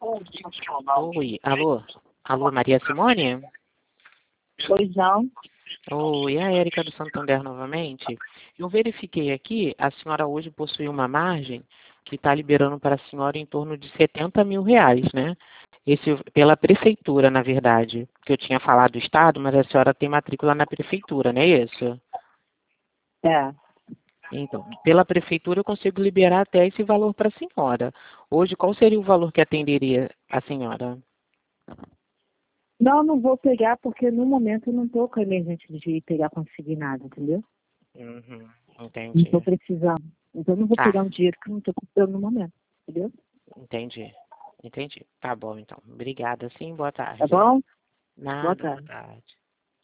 Oi, alô? Alô, Maria Simone? Pois não. Oi, é a Érica do Santander novamente. Eu verifiquei aqui, a senhora hoje possui uma margem que está liberando para a senhora em torno de R$ 70 mil, né? Esse pela prefeitura, na verdade. Que eu tinha falado do Estado, mas a senhora tem matrícula na prefeitura, não é isso? É. Então, pela prefeitura eu consigo liberar até esse valor para a senhora. Hoje, qual seria o valor que atenderia a senhora? Não vou pegar porque no momento eu não estou com a emergência de pegar consignado, entendeu? Uhum, Não estou entendi. precisando. Então eu não vou Tá, pegar um dinheiro que eu não estou comprando no momento, entendeu? entendi. Entendi. Tá bom, então. Obrigada, sim. Boa Tá tarde. bom? Boa Nada, boa tarde. tarde.